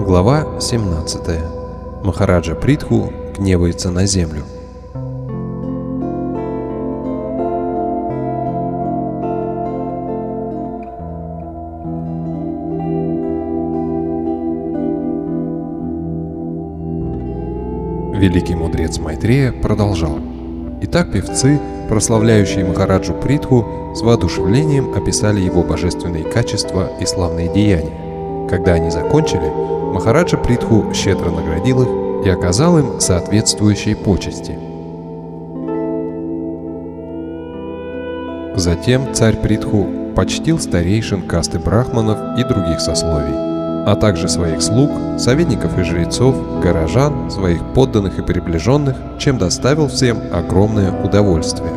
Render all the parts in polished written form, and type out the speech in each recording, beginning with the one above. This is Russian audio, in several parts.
Глава 17. Махараджа Притху гневается на землю. Великий мудрец Майтрея продолжал. Итак, певцы, прославляющие Махараджу Притху, с воодушевлением описали его божественные качества и славные деяния. Когда они закончили, Махараджа Притху щедро наградил их и оказал им соответствующие почести. Затем царь Притху почтил старейшин касты брахманов и других сословий, а также своих слуг, советников и жрецов, горожан, своих подданных и приближенных, чем доставил всем огромное удовольствие.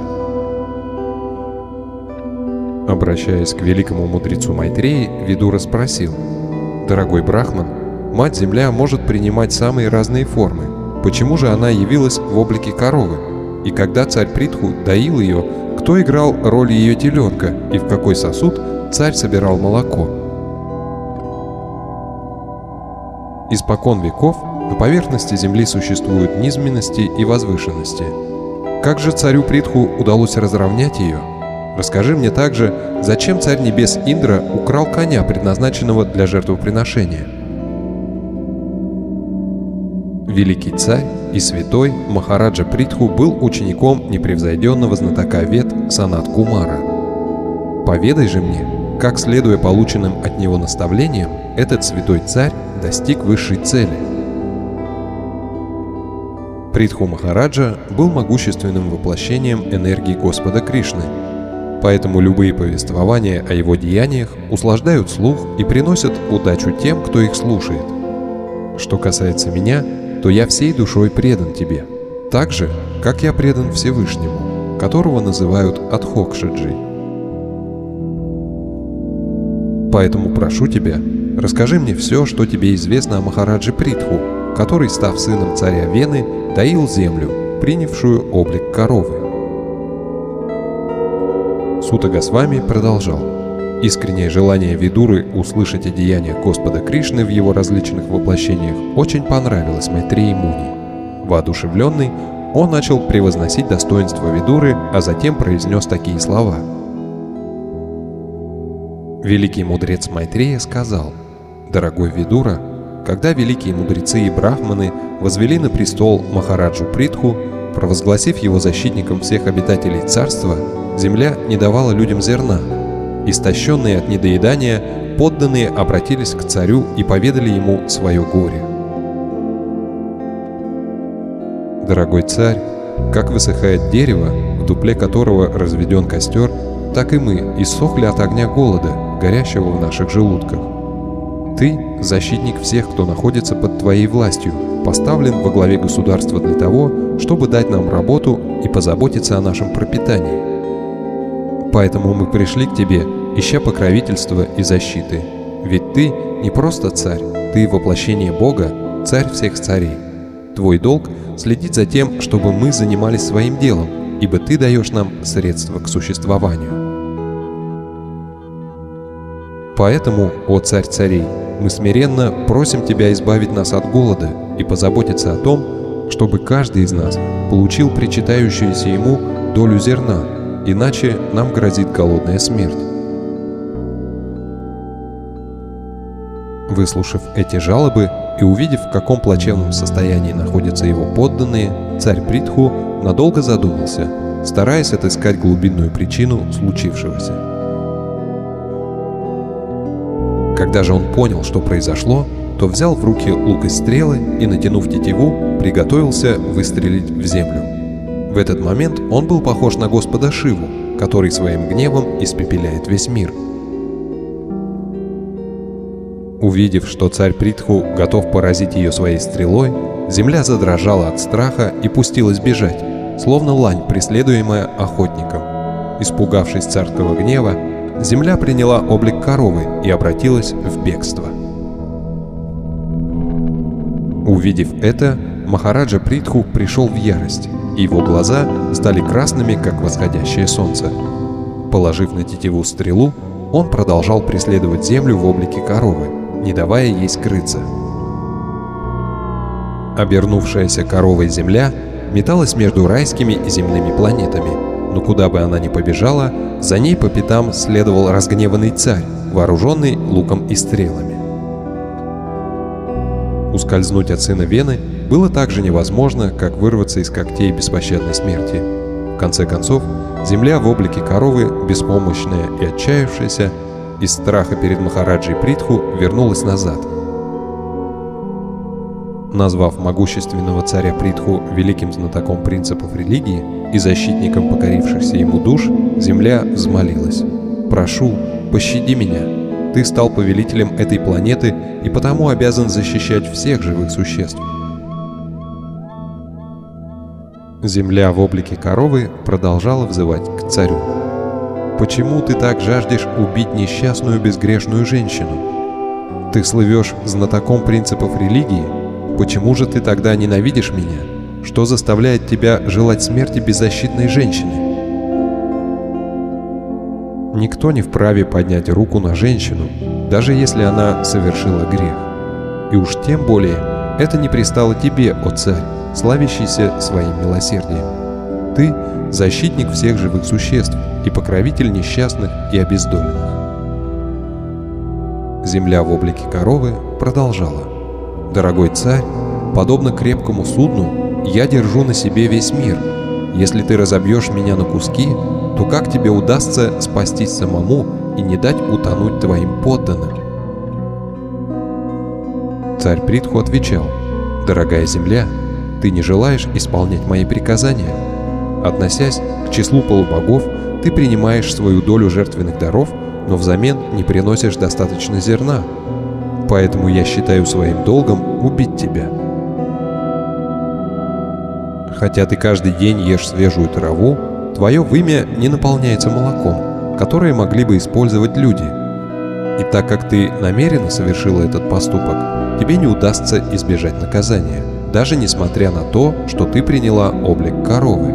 Обращаясь к великому мудрецу Майтреи, Видура спросил: «Дорогой Брахман, Мать-Земля может принимать самые разные формы. Почему же она явилась в облике коровы? И когда царь Притху доил ее, кто играл роль ее теленка и в какой сосуд царь собирал молоко?» Испокон веков на поверхности Земли существуют низменности и возвышенности. Как же царю Притху удалось разровнять ее? Расскажи мне также, зачем царь небес Индра украл коня, предназначенного для жертвоприношения? Великий царь и святой Махараджа Притху был учеником непревзойденного знатока Вед Санат-Кумара. Поведай же мне, как, следуя полученным от него наставлениям, этот святой царь достиг высшей цели. Притху Махараджа был могущественным воплощением энергии Господа Кришны, поэтому любые повествования о его деяниях услаждают слух и приносят удачу тем, кто их слушает. Что касается меня, то я всей душой предан тебе, так же, как я предан Всевышнему, которого называют Адхокшаджи. Поэтому прошу тебя, расскажи мне все, что тебе известно о Махарадже Притху, который, став сыном царя Вены, доил землю, принявшую облик коровы. Сута Госвами продолжал. Искреннее желание Видуры услышать о деяниях Господа Кришны в его различных воплощениях очень понравилось Майтреи Муни. Воодушевленный, он начал превозносить достоинства Видуры, а затем произнес такие слова. Великий мудрец Майтрея сказал: «Дорогой Видура, когда великие мудрецы и брахманы возвели на престол Махараджу Притху, провозгласив его защитником всех обитателей царства, земля не давала людям зерна. Истощенные от недоедания, подданные обратились к царю и поведали ему свое горе. Дорогой царь, как высыхает дерево, в дупле которого разведен костер, так и мы иссохли от огня голода, горящего в наших желудках. Ты – защитник всех, кто находится под твоей властью, поставлен во главе государства для того, чтобы дать нам работу и позаботиться о нашем пропитании. Поэтому мы пришли к тебе, ища покровительства и защиты. Ведь ты не просто царь, ты воплощение Бога, царь всех царей. Твой долг – следить за тем, чтобы мы занимались своим делом, ибо ты даешь нам средства к существованию. Поэтому, о царь царей, мы смиренно просим тебя избавить нас от голода и позаботиться о том, чтобы каждый из нас получил причитающуюся ему долю зерна, иначе нам грозит голодная смерть. Выслушав эти жалобы и увидев, в каком плачевном состоянии находятся его подданные, царь Притху надолго задумался, стараясь отыскать глубинную причину случившегося. Когда же он понял, что произошло, то взял в руки лук и стрелы и, натянув тетиву, приготовился выстрелить в землю. В этот момент он был похож на Господа Шиву, который своим гневом испепеляет весь мир. Увидев, что царь Притху готов поразить ее своей стрелой, земля задрожала от страха и пустилась бежать, словно лань, преследуемая охотником. Испугавшись царского гнева, земля приняла облик коровы и обратилась в бегство. Увидев это, Махараджа Притху пришел в ярость, и его глаза стали красными, как восходящее солнце. Положив на тетиву стрелу, он продолжал преследовать землю в облике коровы, не давая ей скрыться. Обернувшаяся коровой Земля металась между райскими и земными планетами, но куда бы она ни побежала, за ней по пятам следовал разгневанный царь, вооруженный луком и стрелами. Ускользнуть от сына Вены было так же невозможно, как вырваться из когтей беспощадной смерти. В конце концов, Земля в облике коровы, беспомощная и отчаявшаяся, из страха перед Махараджей Притху вернулась назад. Назвав могущественного царя Притху великим знатоком принципов религии и защитником покорившихся ему душ, Земля взмолилась: «Прошу, пощади меня. Ты стал повелителем этой планеты и потому обязан защищать всех живых существ». Земля в облике коровы продолжала взывать к царю: «Почему ты так жаждешь убить несчастную безгрешную женщину? Ты слывешь знатоком принципов религии? Почему же ты тогда ненавидишь меня? Что заставляет тебя желать смерти беззащитной женщины?» Никто не вправе поднять руку на женщину, даже если она совершила грех. И уж тем более это не пристало тебе, о царь, славящийся своим милосердием. Ты – защитник всех живых существ и покровитель несчастных и обездоленных. Земля в облике коровы продолжала: «Дорогой царь, подобно крепкому судну, я держу на себе весь мир. Если ты разобьешь меня на куски, то как тебе удастся спастись самому и не дать утонуть твоим подданным?» Царь Притху отвечал: «Дорогая земля, ты не желаешь исполнять мои приказания. Относясь к числу полубогов, ты принимаешь свою долю жертвенных даров, но взамен не приносишь достаточно зерна. Поэтому я считаю своим долгом убить тебя. Хотя ты каждый день ешь свежую траву, твое вымя не наполняется молоком, которое могли бы использовать люди. И так как ты намеренно совершила этот поступок, тебе не удастся избежать наказания, даже несмотря на то, что ты приняла облик коровы.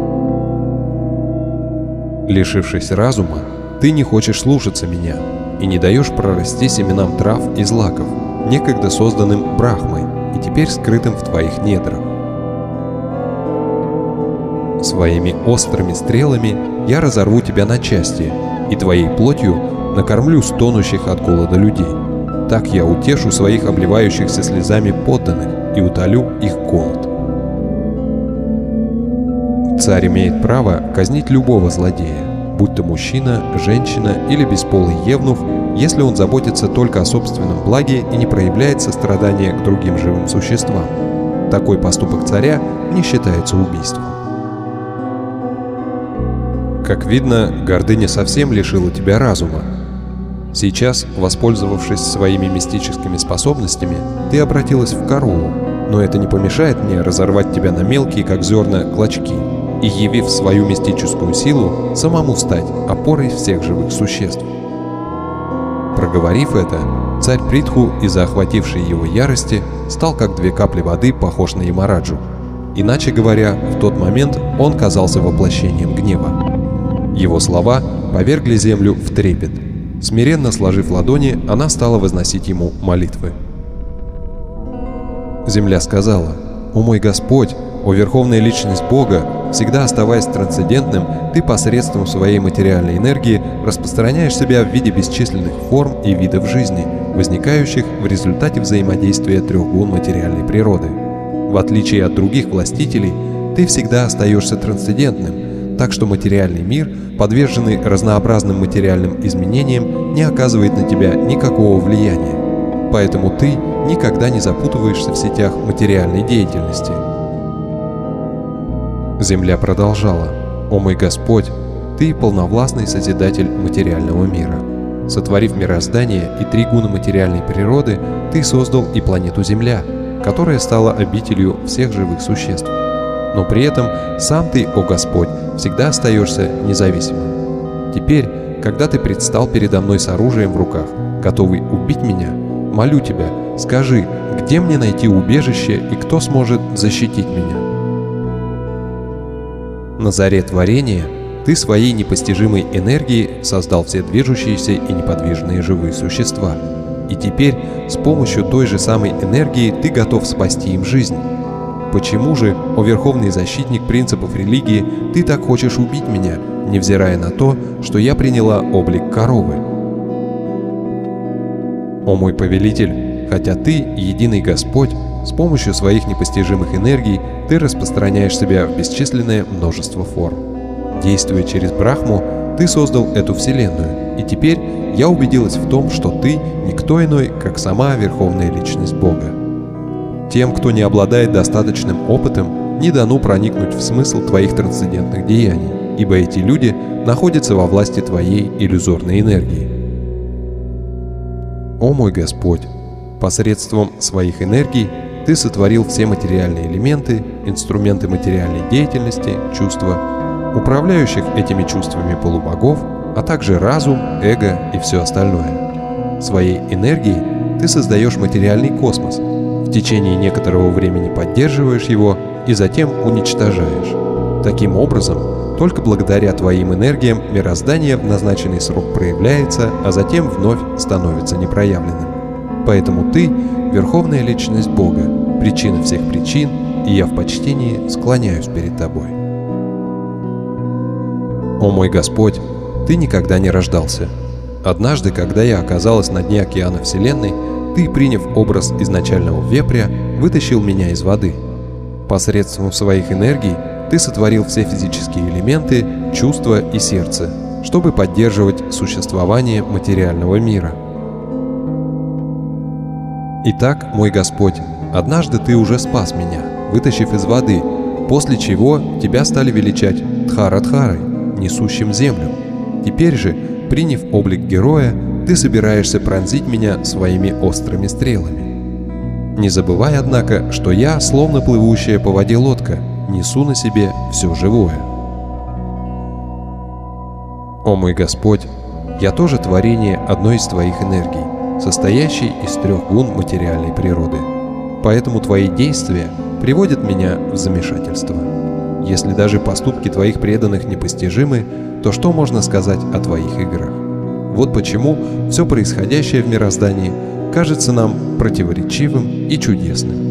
Лишившись разума, ты не хочешь слушаться меня и не даешь прорасти семенам трав и злаков, некогда созданным Брахмой и теперь скрытым в твоих недрах. Своими острыми стрелами я разорву тебя на части, и твоей плотью накормлю стонущих от голода людей. Так я утешу своих обливающихся слезами подданных и утолю их голод. Царь имеет право казнить любого злодея, будь то мужчина, женщина или бесполый евнух, если он заботится только о собственном благе и не проявляет сострадания к другим живым существам. Такой поступок царя не считается убийством. Как видно, гордыня совсем лишила тебя разума. Сейчас, воспользовавшись своими мистическими способностями, ты обратилась в корову, но это не помешает мне разорвать тебя на мелкие, как зерна, клочки, и, явив свою мистическую силу, самому стать опорой всех живых существ. Проговорив это, царь Притху из-за охватившей его ярости стал как две капли воды похож на Ямараджу. Иначе говоря, в тот момент он казался воплощением гнева. Его слова повергли землю в трепет. Смиренно сложив ладони, она стала возносить ему молитвы. Земля сказала: «О мой Господь, о Верховная Личность Бога, всегда оставаясь трансцендентным, ты посредством своей материальной энергии распространяешь себя в виде бесчисленных форм и видов жизни, возникающих в результате взаимодействия трех гун материальной природы. В отличие от других властителей, ты всегда остаешься трансцендентным, так что материальный мир, подверженный разнообразным материальным изменениям, не оказывает на тебя никакого влияния. Поэтому ты никогда не запутываешься в сетях материальной деятельности». Земля продолжала: «О мой Господь, ты полновластный Созидатель материального мира. Сотворив мироздание и три гуна материальной природы, ты создал и планету Земля, которая стала обителью всех живых существ. Но при этом сам ты, о Господь, всегда остаешься независимым. Теперь, когда ты предстал передо мной с оружием в руках, готовый убить меня, молю тебя, скажи, где мне найти убежище и кто сможет защитить меня?» На заре творения ты своей непостижимой энергией создал все движущиеся и неподвижные живые существа. и теперь с помощью той же самой энергии ты готов спасти им жизнь. Почему же, о верховный защитник принципов религии, ты так хочешь убить меня, невзирая на то, что я приняла облик коровы? О мой повелитель, хотя ты единый Господь, с помощью своих непостижимых энергий ты распространяешь себя в бесчисленное множество форм. Действуя через Брахму, ты создал эту вселенную, и теперь я убедилась в том, что ты никто иной, как сама Верховная Личность Бога. Тем, кто не обладает достаточным опытом, не дано проникнуть в смысл твоих трансцендентных деяний, ибо эти люди находятся во власти твоей иллюзорной энергии. О мой Господь, посредством своих энергий ты сотворил все материальные элементы, инструменты материальной деятельности, чувства, управляющих этими чувствами полубогов, а также разум, эго и все остальное. Своей энергией ты создаешь материальный космос, в течение некоторого времени поддерживаешь его и затем уничтожаешь. Таким образом, только благодаря твоим энергиям мироздание в назначенный срок проявляется, а затем вновь становится непроявленным. Поэтому ты — Верховная Личность Бога, причина всех причин, и я в почтении склоняюсь перед тобой. О мой Господь, ты никогда не рождался. Однажды, когда я оказалась на дне океана Вселенной, ты, приняв образ изначального вепря, вытащил меня из воды. Посредством своих энергий ты сотворил все физические элементы, чувства и сердце, чтобы поддерживать существование материального мира. Итак, мой Господь, однажды ты уже спас меня, вытащив из воды, после чего тебя стали величать Дхарадхарой, несущим землю. Теперь же, приняв облик героя, ты собираешься пронзить меня своими острыми стрелами. Не забывай, однако, что я, словно плывущая по воде лодка, несу на себе все живое. О мой Господь, я тоже творение одной из твоих энергий, состоящей из 3 гун материальной природы. Поэтому твои действия приводят меня в замешательство. Если даже поступки твоих преданных непостижимы, то что можно сказать о твоих играх? Вот почему все происходящее в мироздании кажется нам противоречивым и чудесным.